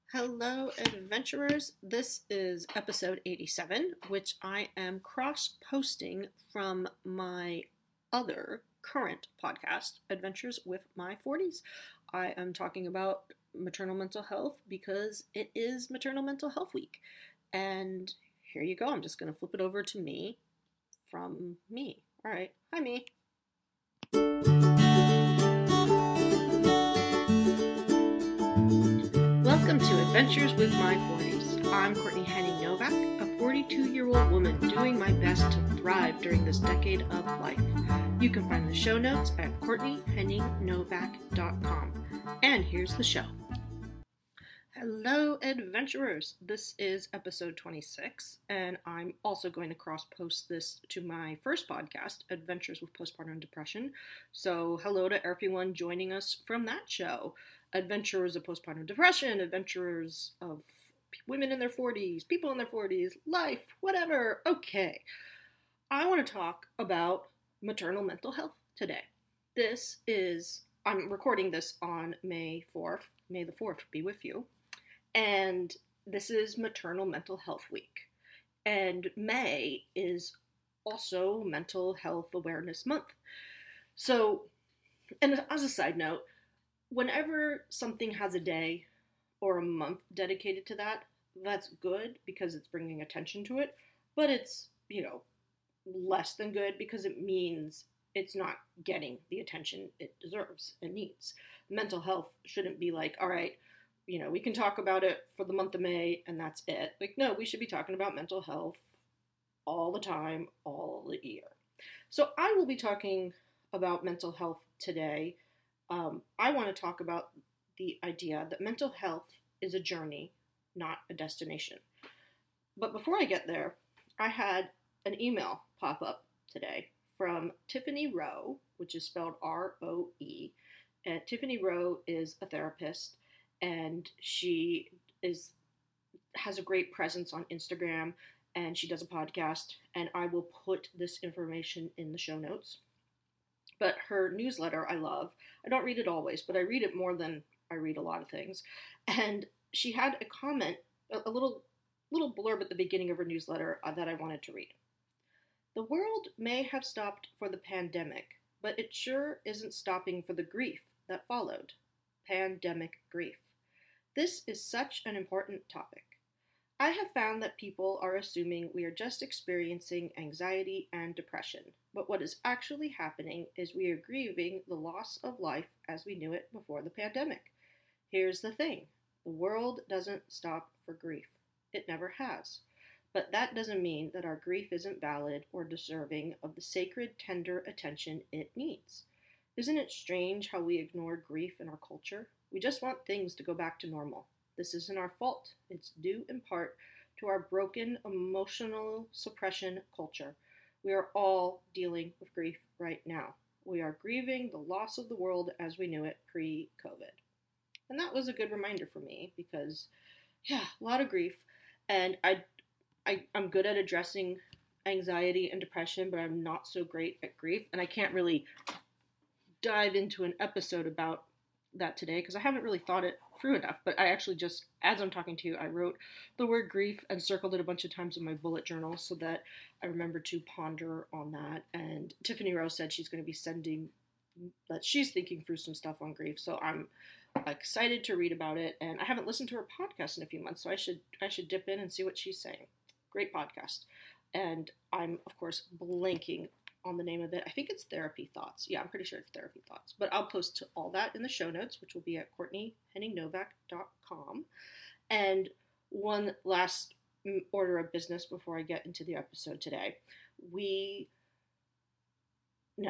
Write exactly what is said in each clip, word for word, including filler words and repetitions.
Hello, adventurers. This is episode eighty-seven, which I am cross posting from my other current podcast, Adventures with My forties. I am talking about maternal mental health because it is Maternal Mental Health Week. And here you go. I'm just going to flip it over to me from me. All right. Hi, me. Welcome to Adventures with My forties. I'm Courtney Henning Novak, a forty-two-year-old woman doing my best to thrive during this decade of life. You can find the show notes at courtney henning novak dot com. And here's the show. Hello, adventurers. This is episode twenty-six, and I'm also going to cross-post this to my first podcast, Adventures with Postpartum Depression. So hello to everyone joining us from that show. Adventurers of postpartum depression, adventurers of women in their forties, people in their forties, life, whatever. Okay. I want to talk about maternal mental health today. This is, I'm recording this on May fourth. May the fourth be with you. And this is Maternal Mental Health Week. And May is also Mental Health Awareness Month. So, and as a side note, whenever something has a day or a month dedicated to that, that's good because it's bringing attention to it, but it's, you know, less than good because it means it's not getting the attention it deserves and needs. Mental health shouldn't be like, all right, you know, we can talk about it for the month of May and that's it. Like, no, we should be talking about mental health all the time, all the year. So I will be talking about mental health today. Um, I want to talk about the idea that mental health is a journey, not a destination. But before I get there, I had an email pop up today from Tiffany Rowe, which is spelled R O E. And Tiffany Rowe is a therapist, and she is has a great presence on Instagram, and she does a podcast, and I will put this information in the show notes. But her newsletter I love. I don't read it always, but I read it more than I read a lot of things. And she had a comment, a, a little little blurb at the beginning of her newsletter uh, that I wanted to read. The world may have stopped for the pandemic, but it sure isn't stopping for the grief that followed. Pandemic grief. This is such an important topic. I have found that people are assuming we are just experiencing anxiety and depression, but what is actually happening is we are grieving the loss of life as we knew it before the pandemic. Here's the thing. The world doesn't stop for grief. It never has. But that doesn't mean that our grief isn't valid or deserving of the sacred, tender attention it needs. Isn't it strange how we ignore grief in our culture? We just want things to go back to normal. This isn't our fault. It's due in part to our broken emotional suppression culture. We are all dealing with grief right now. We are grieving the loss of the world as we knew it pre-COVID. And that was a good reminder for me because, yeah, a lot of grief. And I, I, I'm good at addressing anxiety and depression, but I'm not so great at grief. And I can't really dive into an episode about that today because I haven't really thought it through enough, but I actually just, as I'm talking to you, I wrote the word grief and circled it a bunch of times in my bullet journal so that I remember to ponder on that. And Tiffany Rose said she's going to be sending, that she's thinking through some stuff on grief, so I'm excited to read about it. And I haven't listened to her podcast in a few months, so I should I should dip in and see what she's saying. Great podcast. And I'm, of course, blanking on the name of it. I think it's Therapy Thoughts. Yeah, I'm pretty sure it's Therapy Thoughts. But I'll post all that in the show notes, which will be at courtney henning novak dot com. And one last order of business before I get into the episode today. We, no.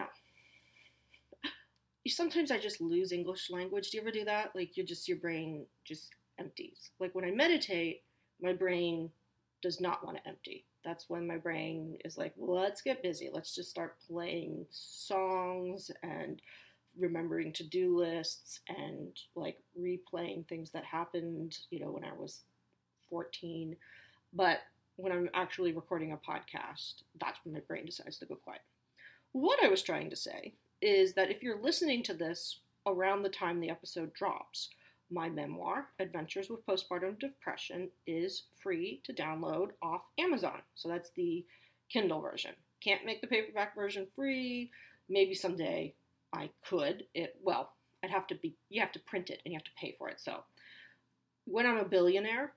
Sometimes I just lose English language. Do you ever do that? Like, you just, your brain just empties. Like, when I meditate, my brain does not want to empty. That's when my brain is like, well, let's get busy. Let's just start playing songs and remembering to-do lists and like replaying things that happened, you know, when I was fourteen. But when I'm actually recording a podcast, that's when my brain decides to go quiet. What I was trying to say is that if you're listening to this around the time the episode drops, my memoir, Adventures with Postpartum Depression, is free to download off Amazon. So that's the Kindle version. Can't make the paperback version free. Maybe someday I could. It well, I'd have to be you have to print it and you have to pay for it. So when I'm a billionaire,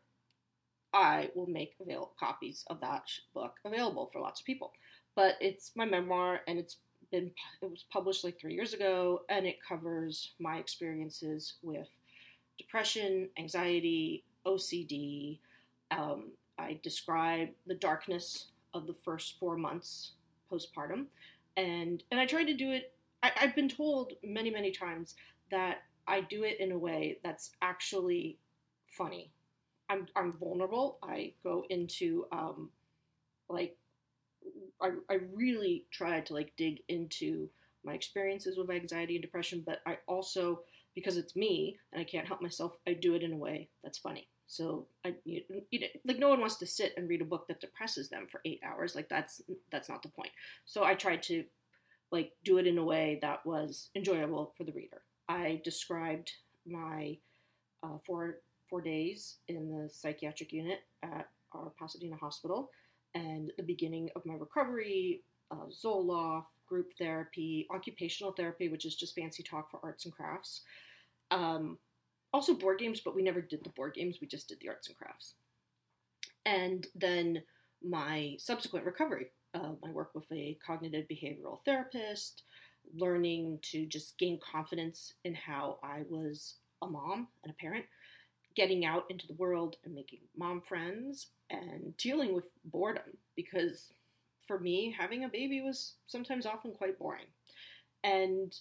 I will make available copies of that book available for lots of people. But it's my memoir, and it's been it was published like three years ago, and it covers my experiences with depression, anxiety, O C D. Um, I describe the darkness of the first four months postpartum, and and I try to do it. I, I've been told many many times that I do it in a way that's actually funny. I'm I'm vulnerable. I go into um, like I I really try to like dig into my experiences with anxiety and depression, but I also, because it's me and I can't help myself, I do it in a way that's funny. So I you, you, like no one wants to sit and read a book that depresses them for eight hours. Like that's that's not the point. So I tried to like do it in a way that was enjoyable for the reader. I described my uh, four four days in the psychiatric unit at our Pasadena hospital, and the beginning of my recovery, uh, Zoloft, group therapy, occupational therapy, which is just fancy talk for arts and crafts. Um, Also board games, but we never did the board games. We just did the arts and crafts. And then my subsequent recovery, uh, my work with a cognitive behavioral therapist, learning to just gain confidence in how I was a mom and a parent, getting out into the world and making mom friends and dealing with boredom, because for me, having a baby was sometimes often quite boring. And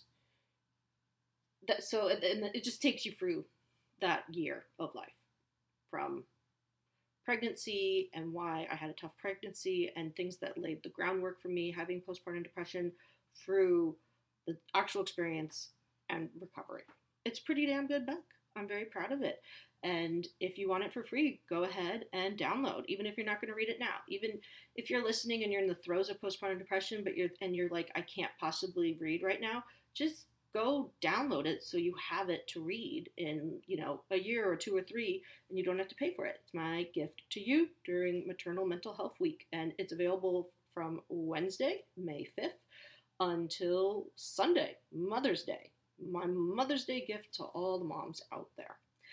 that so and it just takes you through that year of life, from pregnancy and why I had a tough pregnancy and things that laid the groundwork for me having postpartum depression, through the actual experience and recovery. It's a pretty damn good book. I'm very proud of it. And if you want it for free, go ahead and download, even if you're not going to read it now. Even if you're listening and you're in the throes of postpartum depression, but you're and you're like, I can't possibly read right now, just go download it so you have it to read in, you know, a year or two or three, and you don't have to pay for it. It's my gift to you during Maternal Mental Health Week, and it's available from Wednesday, May fifth, until Sunday, Mother's Day. My Mother's Day gift to all the moms out there.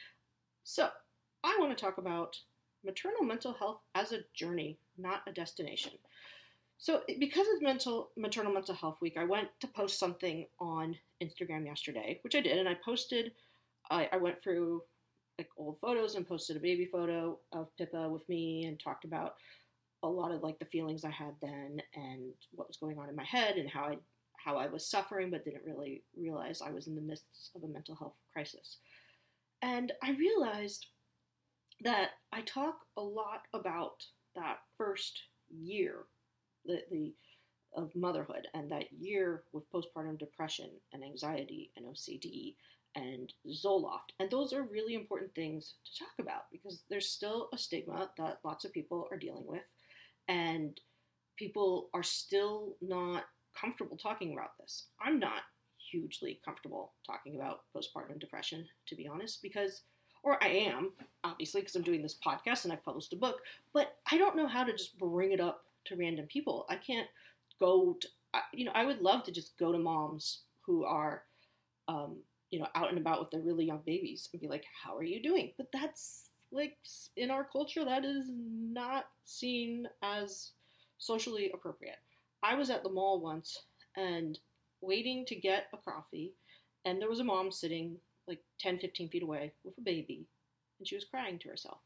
So, I want to talk about maternal mental health as a journey, not a destination. So, because it's mental maternal mental health week, I went to post something on Instagram yesterday, which I did, and I posted. I, I went through like old photos and posted a baby photo of Pippa with me, and talked about a lot of like the feelings I had then and what was going on in my head, and how I how I was suffering but didn't really realize I was in the midst of a mental health crisis. And I realized that I talk a lot about that first year, the, the of motherhood, and that year with postpartum depression and anxiety and O C D and Zoloft. And those are really important things to talk about, because there's still a stigma that lots of people are dealing with, and people are still not comfortable talking about this. I'm not hugely comfortable talking about postpartum depression, to be honest, because, or I am, obviously, because I'm doing this podcast and I've published a book, but I don't know how to just bring it up to random people. I can't go to, you know, I would love to just go to moms who are, um, you know, out and about with their really young babies and be like, how are you doing? But that's like, in our culture, that is not seen as socially appropriate. I was at the mall once and waiting to get a coffee, and there was a mom sitting like ten, fifteen feet away with a baby, and she was crying to herself.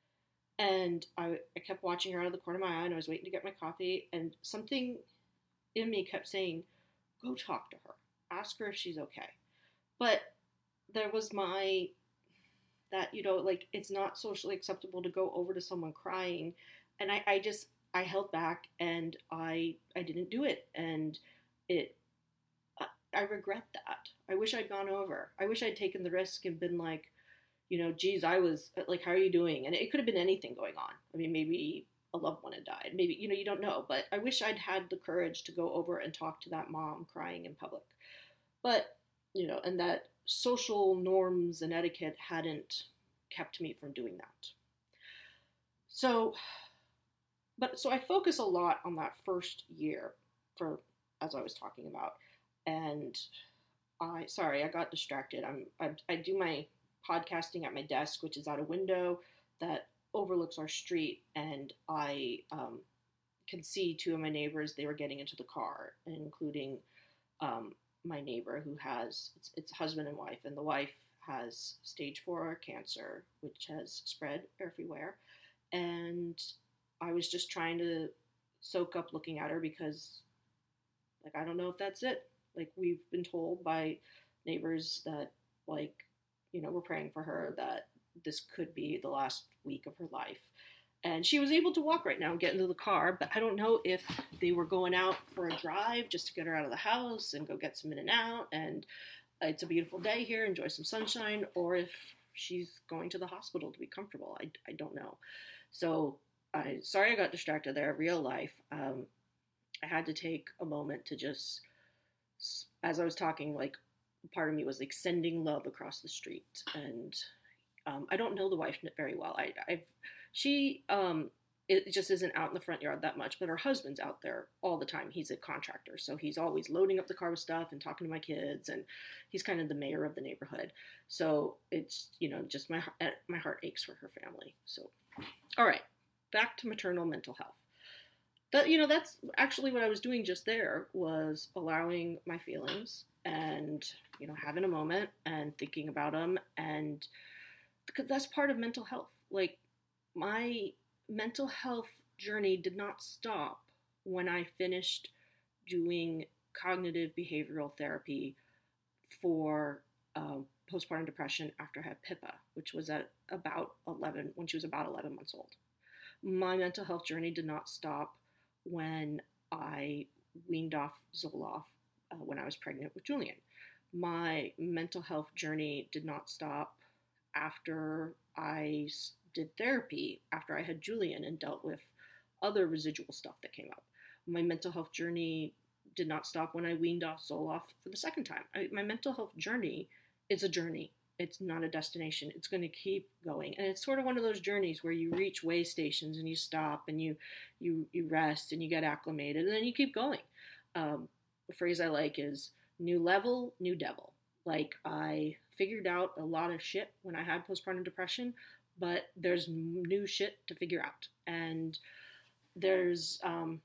And I, I kept watching her out of the corner of my eye, and I was waiting to get my coffee, and something in me kept saying, go talk to her. Ask her if she's okay. But there was my, that, you know, like, it's not socially acceptable to go over to someone crying. And I, I just, I held back, and I, I didn't do it. And it, I, I regret that. I wish I'd gone over. I wish I'd taken the risk and been like, you know, geez, I was like, how are you doing? And it could have been anything going on. I mean, maybe a loved one had died. Maybe, you know, you don't know. But I wish I'd had the courage to go over and talk to that mom crying in public. But, you know, and that social norms and etiquette hadn't kept me from doing that. So, but so I focus a lot on that first year for, as I was talking about. And I, sorry, I got distracted. I'm, I, I do my podcasting at my desk, which is out a window that overlooks our street. And I um, can see two of my neighbors. They were getting into the car, including um, my neighbor who has, it's, it's husband and wife, and the wife has stage four cancer, which has spread everywhere. And I was just trying to soak up looking at her because, like, I don't know if that's it. Like, we've been told by neighbors that, like, you know, we're praying for her, that this could be the last week of her life. And she was able to walk right now and get into the car, but I don't know if they were going out for a drive just to get her out of the house and go get some in and out, and it's a beautiful day here, enjoy some sunshine, or if she's going to the hospital to be comfortable. I, I don't know. So, I sorry I got distracted there. Real life. Um, I had to take a moment to just, as I was talking, like, part of me was like sending love across the street. And um, I don't know the wife very well. I, I've, she, um, it just isn't out in the front yard that much, but her husband's out there all the time. He's a contractor, so he's always loading up the car with stuff and talking to my kids, and he's kind of the mayor of the neighborhood. So it's, you know, just my, my heart aches for her family. So, all right, back to maternal mental health. That, you know, that's actually what I was doing just there, was allowing my feelings and, you know, having a moment and thinking about them. And because that's part of mental health. Like, my mental health journey did not stop when I finished doing cognitive behavioral therapy for um, postpartum depression after I had Pippa, which was at about eleven, when she was about eleven months old. My mental health journey did not stop when I weaned off Zoloft uh, when I was pregnant with Julian. My mental health journey did not stop after I did therapy, after I had Julian and dealt with other residual stuff that came up. My mental health journey did not stop when I weaned off Zoloft for the second time. I, my mental health journey is a journey. It's not a destination. It's going to keep going. And it's sort of one of those journeys where you reach way stations and you stop and you you you rest and you get acclimated and then you keep going. Um, the phrase I like is new level, new devil. Like, I figured out a lot of shit when I had postpartum depression, but there's new shit to figure out. And there's um,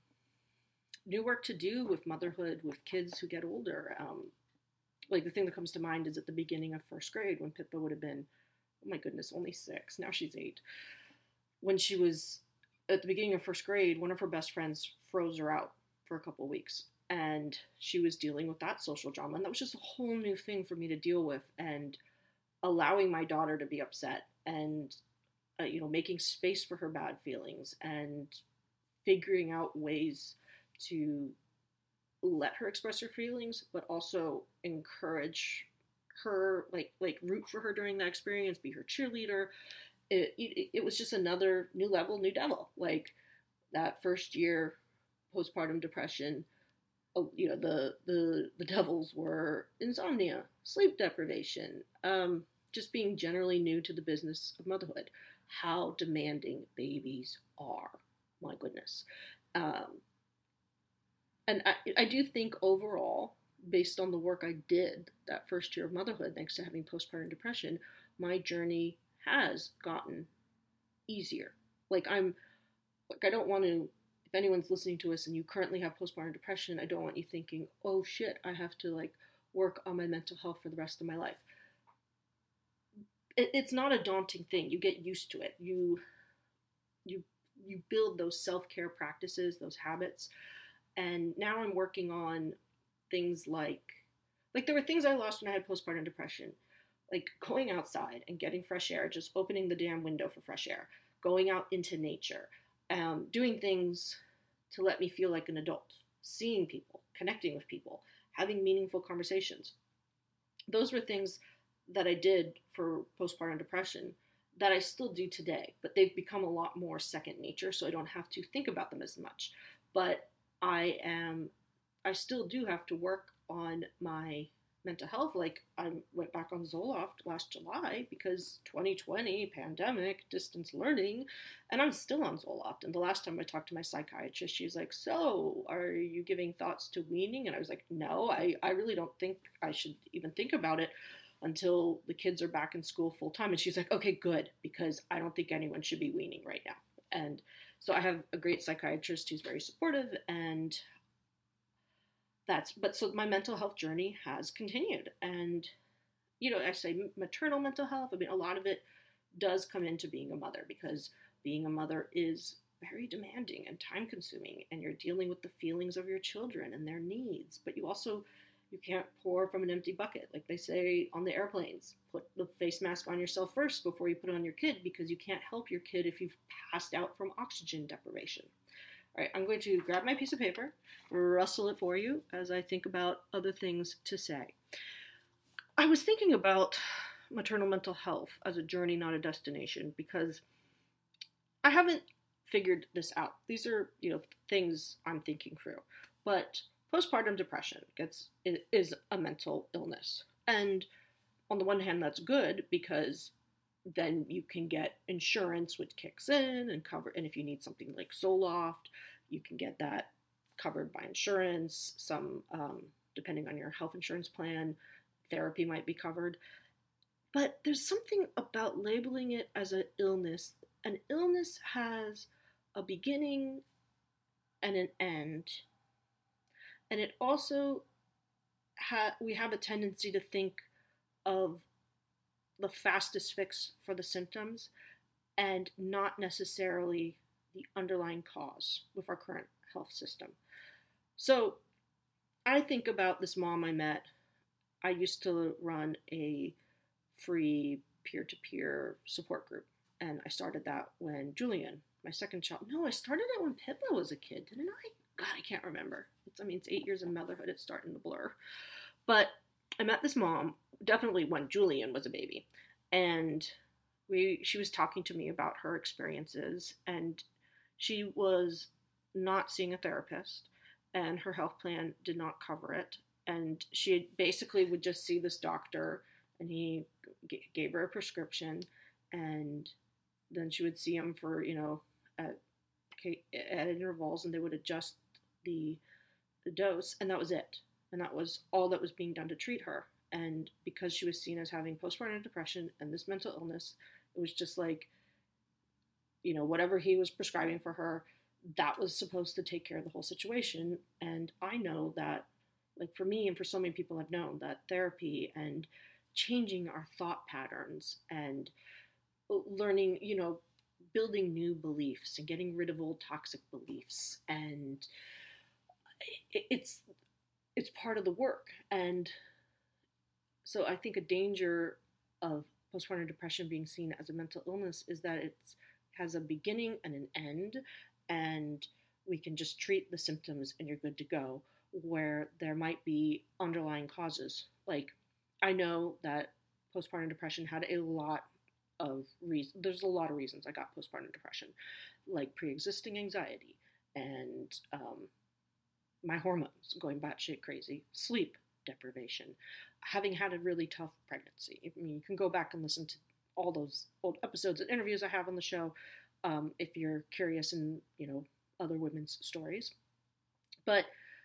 new work to do with motherhood, with kids who get older. Um, like, the thing that comes to mind is at the beginning of first grade when Pippa would have been, oh my goodness, only six. Now she's eight. When she was at the beginning of first grade, one of her best friends froze her out for a couple of weeks. And she was dealing with that social drama. And that was just a whole new thing for me to deal with. And allowing my daughter to be upset and, uh, you know, making space for her bad feelings and figuring out ways to let her express her feelings, but also encourage her, like, like root for her during that experience, be her cheerleader. It, it, it was just another new level, new devil. Like, that first year postpartum depression, you know, the the the devils were insomnia, sleep deprivation, um, just being generally new to the business of motherhood. How demanding babies are, my goodness. Um, and I, I do think overall, based on the work I did that first year of motherhood, thanks to having postpartum depression, my journey has gotten easier. Like, I'm, like, I don't want to, if anyone's listening to us and you currently have postpartum depression, I don't want you thinking, oh shit, I have to, like, work on my mental health for the rest of my life. It, it's not a daunting thing. You get used to it. You, you, you build those self-care practices, those habits. And now I'm working on things like, like there were things I lost when I had postpartum depression, like going outside and getting fresh air, just opening the damn window for fresh air, going out into nature, um, doing things to let me feel like an adult, seeing people, connecting with people, having meaningful conversations. Those were things that I did for postpartum depression that I still do today, but they've become a lot more second nature, so I don't have to think about them as much. But I am, I still do have to work on my mental health, like I went back on Zoloft last July because twenty twenty, pandemic, distance learning, and I'm still on Zoloft. And the last time I talked to my psychiatrist, she was like, "So, are you giving thoughts to weaning?" And I was like, "No, I, I really don't think I should even think about it until the kids are back in school full time." And she's like, "Okay, good, because I don't think anyone should be weaning right now." And so I have a great psychiatrist who's very supportive, and that's, but so my mental health journey has continued. And, you know, I say maternal mental health, I mean, a lot of it does come into being a mother, because being a mother is very demanding and time consuming, and you're dealing with the feelings of your children and their needs, but you also, you can't pour from an empty bucket, like they say on the airplanes. Put the face mask on yourself first before you put it on your kid, because you can't help your kid if you've passed out from oxygen deprivation. All right, I'm going to grab my piece of paper, rustle it for you as I think about other things to say. I was thinking about maternal mental health as a journey, not a destination, because I haven't figured this out. These are, you know, things I'm thinking through. But postpartum depression gets is a mental illness. And on the one hand, that's good, because then you can get insurance, which kicks in and cover. And if you need something like Zoloft, you can get that covered by insurance. Some, um, depending on your health insurance plan, therapy might be covered. But there's something about labeling it as an illness. An illness has a beginning and an end. And it also, ha- we have a tendency to think of the fastest fix for the symptoms and not necessarily the underlying cause with our current health system. So I think about this mom I met. I used to run a free peer-to-peer support group, and I started that when Julian, my second child, no, I started it when Pippa was a kid, didn't I? God, I can't remember. It's, I mean, it's eight years of motherhood. It's starting to blur. But I met this mom definitely when Julian was a baby, and we she was talking to me about her experiences, and she was not seeing a therapist, and her health plan did not cover it, and she basically would just see this doctor, and he g- gave her a prescription, and then she would see him for, you know, at, at intervals, and they would adjust the the dose, and that was it. And that was all that was being done to treat her. And because she was seen as having postpartum depression and this mental illness, it was just like, you know, whatever he was prescribing for her, that was supposed to take care of the whole situation. And I know that, like for me and for so many people I've known, that therapy and changing our thought patterns and learning, you know, building new beliefs and getting rid of old toxic beliefs, and it's it's part of the work. And so I think a danger of postpartum depression being seen as a mental illness is that it has a beginning and an end, and we can just treat the symptoms and you're good to go, where there might be underlying causes. Like, I know that postpartum depression had a lot of reasons. There's a lot of reasons I got postpartum depression, like pre-existing anxiety and um, my hormones going batshit crazy, sleep deprivation, having had a really tough pregnancy. I mean, you can go back and listen to all those old episodes and interviews I have on the show, um, if you're curious in, you know, other women's stories. But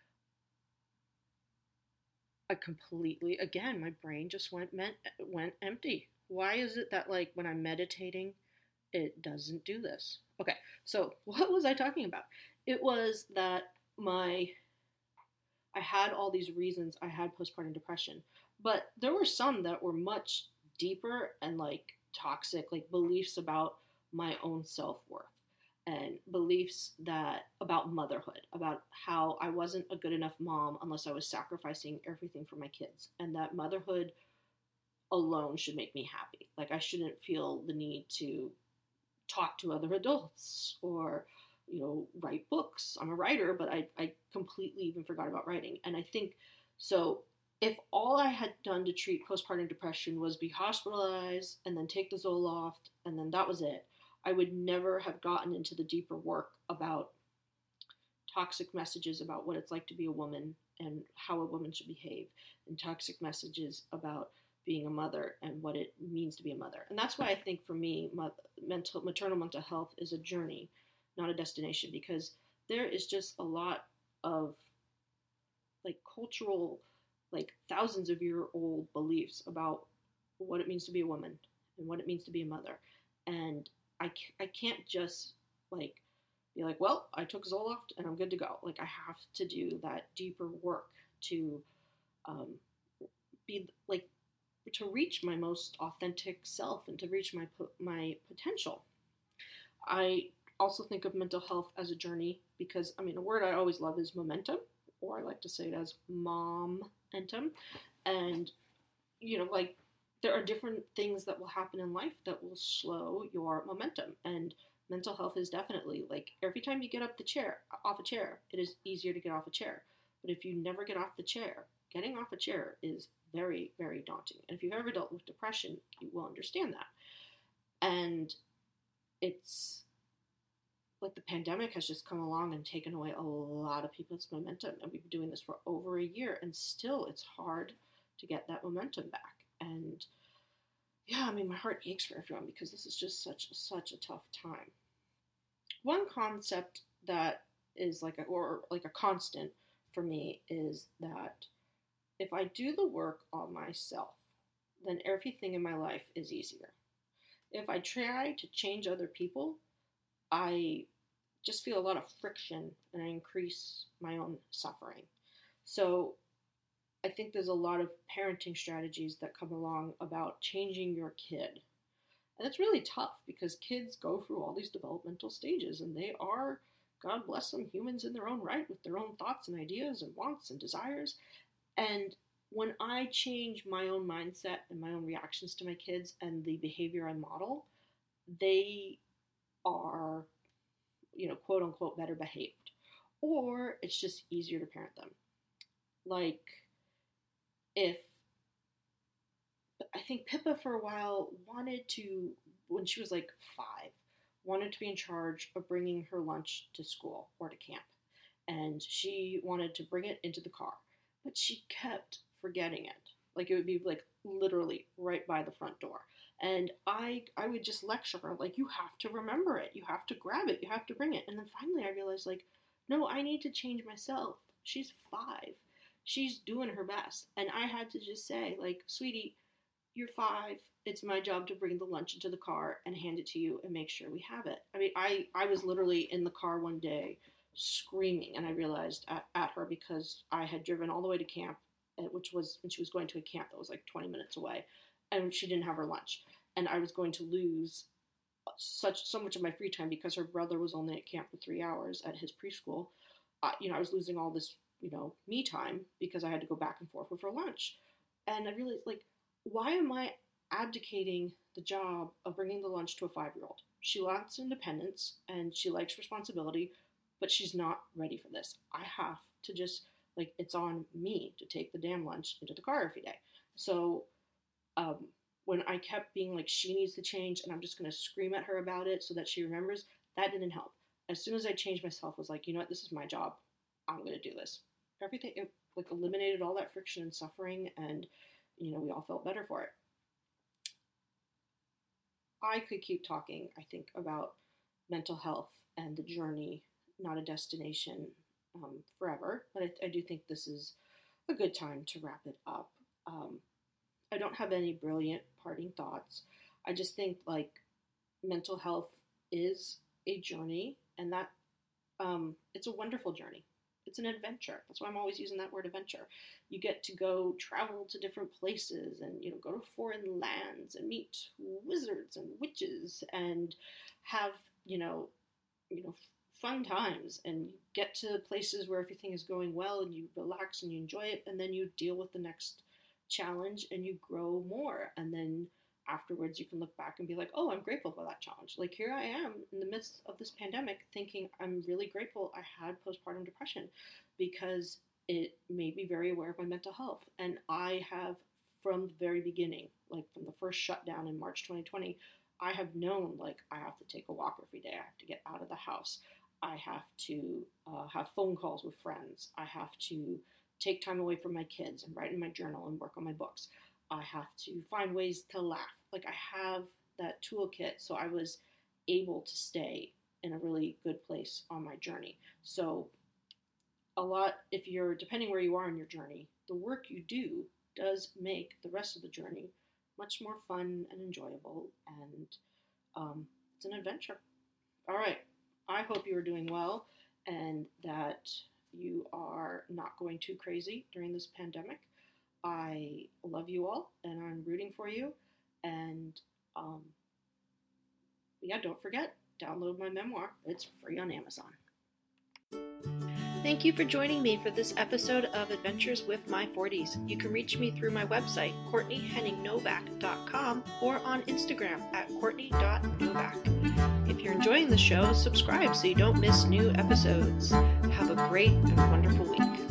I completely, again, my brain just went meant, went empty. Why is it that, like, when I'm meditating, it doesn't do this? Okay, so what was I talking about? It was that my I had all these reasons I had postpartum depression, but there were some that were much deeper and like toxic, like beliefs about my own self worth and beliefs that about motherhood, about how I wasn't a good enough mom unless I was sacrificing everything for my kids, and that motherhood alone should make me happy. Like, I shouldn't feel the need to talk to other adults or, you know, write books. I'm a writer, but I, I completely even forgot about writing. And I think, so if all I had done to treat postpartum depression was be hospitalized and then take the Zoloft and then that was it, I would never have gotten into the deeper work about toxic messages about what it's like to be a woman and how a woman should behave, and toxic messages about being a mother and what it means to be a mother. And that's why I think for me, mental maternal mental health is a journey, not a destination, because there is just a lot of like cultural, like thousands of year old beliefs about what it means to be a woman and what it means to be a mother. And I, I can't just like be like, well, I took Zoloft and I'm good to go. Like I have to do that deeper work to um, be like to reach my most authentic self and to reach my my potential. I also think of mental health as a journey because I mean a word I always love is momentum, or I like to say it as momentum. And you know, like there are different things that will happen in life that will slow your momentum. And mental health is definitely like every time you get up the chair off a chair, it is easier to get off a chair. But if you never get off the chair, getting off a chair is very, very daunting. And if you've ever dealt with depression, you will understand that. And it's like the pandemic has just come along and taken away a lot of people's momentum. And we've been doing this for over a year, and still it's hard to get that momentum back. And yeah, I mean, my heart aches for everyone because this is just such such a tough time. One concept that is like a, or like a constant for me is that if I do the work on myself, then everything in my life is easier. If I try to change other people, I just feel a lot of friction and I increase my own suffering. So I think there's a lot of parenting strategies that come along about changing your kid. And it's really tough because kids go through all these developmental stages and they are, God bless them, humans in their own right with their own thoughts and ideas and wants and desires. And when I change my own mindset and my own reactions to my kids and the behavior I model, they are, you know, quote unquote, better behaved. Or it's just easier to parent them. Like, if I think Pippa for a while wanted to, when she was like five, wanted to be in charge of bringing her lunch to school or to camp. And she wanted to bring it into the car, but she kept forgetting it. Like it would be like literally right by the front door. And I I would just lecture her, like, you have to remember it. You have to grab it. You have to bring it. And then finally I realized, like, no, I need to change myself. She's five. She's doing her best. And I had to just say, like, sweetie, you're five. It's my job to bring the lunch into the car and hand it to you and make sure we have it. I mean, I, I was literally in the car one day screaming, and I realized at, at her because I had driven all the way to camp, which was when she was going to a camp that was like twenty minutes away, and she didn't have her lunch. And I was going to lose such so much of my free time because her brother was only at camp for three hours at his preschool. Uh, you know, I was losing all this, you know, me time because I had to go back and forth with her lunch. And I realized, like, why am I abdicating the job of bringing the lunch to a five-year-old? She wants independence and she likes responsibility, but she's not ready for this. I have to just, like, it's on me to take the damn lunch into the car every day. So um, when I kept being like, she needs to change and I'm just going to scream at her about it so that she remembers, that didn't help. As soon as I changed myself, I was like, you know what, this is my job. I'm going to do this. Everything, it, like, eliminated all that friction and suffering, and, you know, we all felt better for it. I could keep talking, I think, about mental health and the journey, not a destination, um, forever, but I, I do think this is a good time to wrap it up. Um, I don't have any brilliant parting thoughts. I just think, like, mental health is a journey, and that um, it's a wonderful journey. It's an adventure. That's why I'm always using that word adventure. You get to go travel to different places and, you know, go to foreign lands and meet wizards and witches and have, you know, you know, fun times, and you get to places where everything is going well and you relax and you enjoy it, and then you deal with the next challenge and you grow more, and then afterwards you can look back and be like, oh, I'm grateful for that challenge. Like, here I am in the midst of this pandemic thinking I'm really grateful I had postpartum depression because it made me very aware of my mental health. And I have, from the very beginning, like from the first shutdown in March twenty twenty, I have known, like, I have to take a walk every day. I have to get out of the house. I have to uh, have phone calls with friends. I have to take time away from my kids and write in my journal and work on my books. I have to find ways to laugh. Like, I have that toolkit, so I was able to stay in a really good place on my journey. So a lot, if you're, depending where you are in your journey, the work you do does make the rest of the journey much more fun and enjoyable, and um, it's an adventure. All right, I hope you are doing well and that you are not going too crazy during this pandemic. I love you all, and I'm rooting for you. And um, yeah, don't forget, download my memoir. It's free on Amazon. Thank you for joining me for this episode of Adventures with My forties. You can reach me through my website, courtney henning novak dot com, or on Instagram at courtney dot novak. If you're enjoying the show, subscribe so you don't miss new episodes. Have a great and wonderful week.